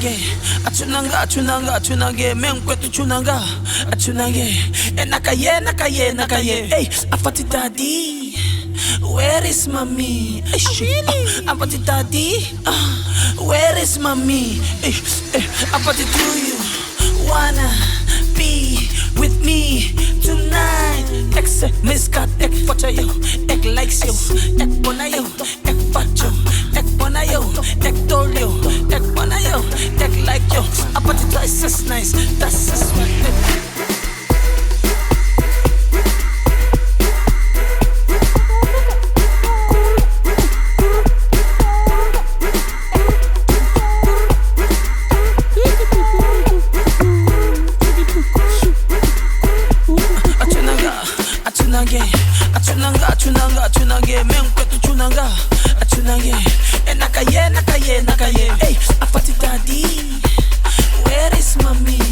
achunange, menkwetu chunanga, achunange, nakaye, hey, afati daddy, where is mommy? Afati daddy, where is mommy? Afati do you wanna be with me tonight? Miska, ek facha yo, ek likes yo, ek bona yo, ek facho, ek bona yo, ek tol yo, ek bona yo, ek like yo. Apati twice as nice, that's just what it. Achunange, menkwetu chunanga, achunange, nakaye, hey, afati daddy, where is mommy?